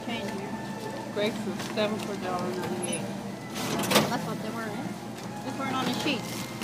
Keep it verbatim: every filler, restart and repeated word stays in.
change here. Grapes was seven for a dollar ninety-eight. That's what they were in. They weren't on the sheet.